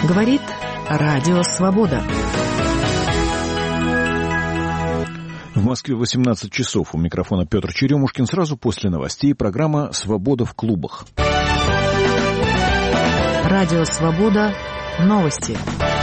Говорит Радио Свобода. В Москве 18 часов. У микрофона Петр Черемушкин. Сразу после новостей программа «Свобода в клубах». Радио Свобода. Новости.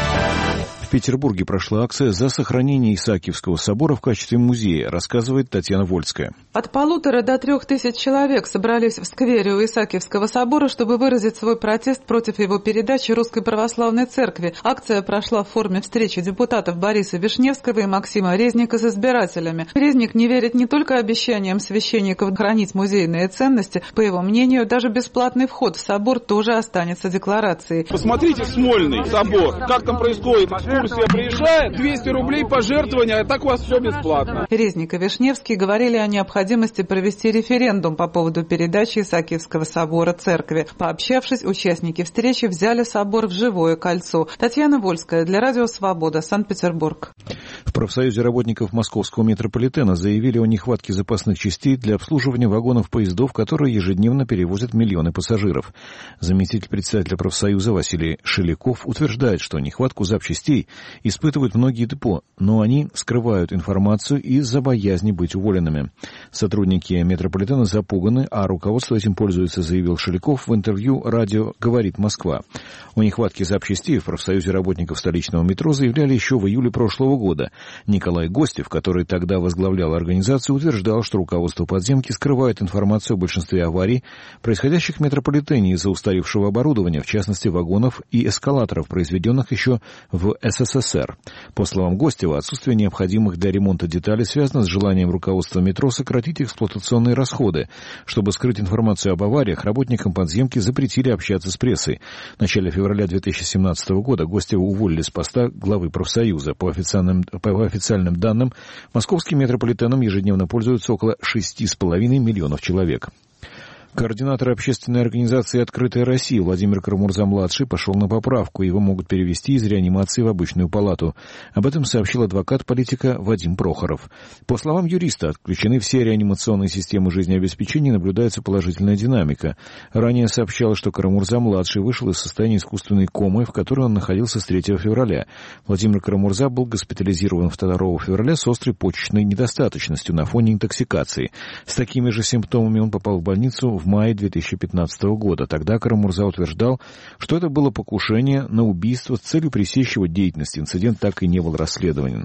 В Петербурге прошла акция за сохранение Исаакиевского собора в качестве музея, рассказывает Татьяна Вольская. От 1500 до 3000 человек собрались в сквере у Исаакиевского собора, чтобы выразить свой протест против его передачи Русской Православной Церкви. Акция прошла в форме встречи депутатов Бориса Вишневского и Максима Резника с избирателями. Резник не верит не только обещаниям священников хранить музейные ценности. По его мнению, даже бесплатный вход в собор тоже останется декларацией. Посмотрите Смольный собор, как там происходит. Экскурсия приезжает, 200 рублей пожертвования, а так у вас все бесплатно. Резник и Вишневский говорили о необходимости провести референдум по поводу передачи Исаакиевского собора церкви. Пообщавшись, участники встречи взяли собор в живое кольцо. Татьяна Вольская для Радио Свобода, Санкт-Петербург. В профсоюзе работников московского метрополитена заявили о нехватке запасных частей для обслуживания вагонов поездов, которые ежедневно перевозят миллионы пассажиров. Заместитель председателя профсоюза Василий Шеляков утверждает, что нехватку запчастей испытывают многие депо, но они скрывают информацию из-за боязни быть уволенными. Сотрудники метрополитена запуганы, а руководство этим пользуется, заявил Шеляков в интервью радио «Говорит Москва». О нехватке запчастей в профсоюзе работников столичного метро заявляли еще в июле прошлого года. Николай Гостев, который тогда возглавлял организацию, утверждал, что руководство подземки скрывает информацию о большинстве аварий, происходящих в метрополитене из-за устаревшего оборудования, в частности вагонов и эскалаторов, произведенных еще в СССР. По словам Гостева, отсутствие необходимых для ремонта деталей связано с желанием руководства метро сократить эксплуатационные расходы. Чтобы скрыть информацию об авариях, работникам подземки запретили общаться с прессой. В начале февраля 2017 года Гостева уволили с поста главы профсоюза. По официальным данным, московским метрополитеном ежедневно пользуются около 6,5 миллионов человек. Координатор общественной организации «Открытая Россия» Владимир Карамурза-младший пошел на поправку. Его могут перевести из реанимации в обычную палату. Об этом сообщил адвокат политика Вадим Прохоров. По словам юриста, отключены все реанимационные системы жизнеобеспечения, наблюдается положительная динамика. Ранее сообщалось, что Карамурза-младший вышел из состояния искусственной комы, в которой он находился с 3 февраля. Владимир Карамурза был госпитализирован 2 февраля с острой почечной недостаточностью на фоне интоксикации. С такими же симптомами он попал в больницу в мае 2015 года. Тогда Карамурза утверждал, что это было покушение на убийство с целью пресечь его деятельность. Инцидент так и не был расследован.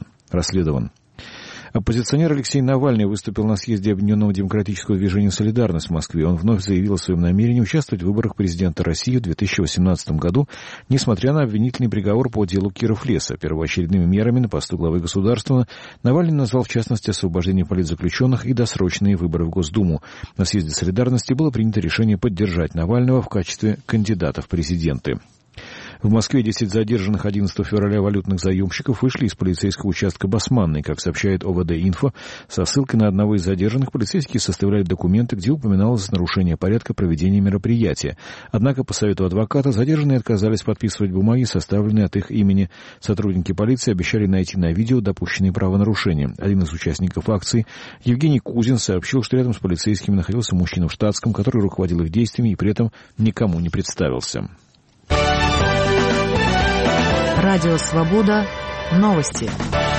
Оппозиционер Алексей Навальный выступил на съезде Объединенного демократического движения «Солидарность» в Москве. Он вновь заявил о своем намерении участвовать в выборах президента России в 2018 году, несмотря на обвинительный приговор по делу Киров-Леса. Первоочередными мерами на посту главы государства Навальный назвал, в частности, освобождение политзаключенных и досрочные выборы в Госдуму. На съезде «Солидарности» было принято решение поддержать Навального в качестве кандидата в президенты. В Москве 10 задержанных 11 февраля валютных заемщиков вышли из полицейского участка Басманной. Как сообщает ОВД-Инфо, со ссылкой на одного из задержанных полицейские составляли документы, где упоминалось нарушение порядка проведения мероприятия. Однако, по совету адвоката, задержанные отказались подписывать бумаги, составленные от их имени. Сотрудники полиции обещали найти на видео допущенные правонарушения. Один из участников акции, Евгений Кузин, сообщил, что рядом с полицейскими находился мужчина в штатском, который руководил их действиями и при этом никому не представился. Радио Свобода. Новости.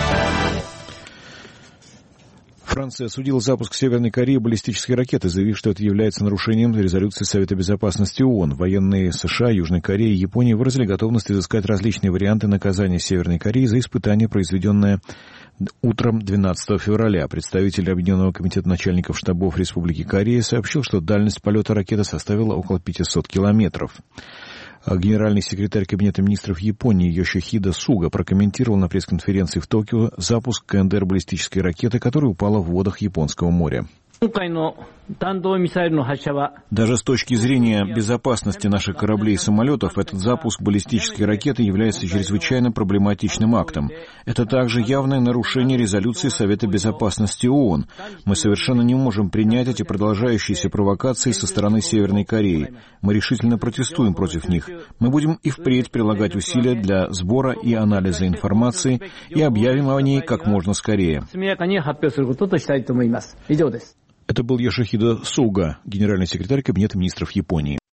Франция осудила запуск Северной Кореи баллистической ракеты, заявив, что это является нарушением резолюции Совета Безопасности ООН. Военные США, Южной Кореи и Японии выразили готовность изыскать различные варианты наказания Северной Кореи за испытание, произведенное утром 12 февраля. Представитель Объединенного комитета начальников штабов Республики Корея сообщил, что дальность полета ракеты составила около 500 километров. Генеральный секретарь Кабинета министров Японии Йошихиде Суга прокомментировал на пресс-конференции в Токио запуск КНДР баллистической ракеты, которая упала в водах Японского моря. Даже с точки зрения безопасности наших кораблей и самолетов, этот запуск баллистической ракеты является чрезвычайно проблематичным актом. Это также явное нарушение резолюции Совета Безопасности ООН. Мы совершенно не можем принять эти продолжающиеся провокации со стороны Северной Кореи. Мы решительно протестуем против них. Мы будем и впредь прилагать усилия для сбора и анализа информации и объявим о ней как можно скорее. Это был Йошихиде Суга, генеральный секретарь Кабинета министров Японии.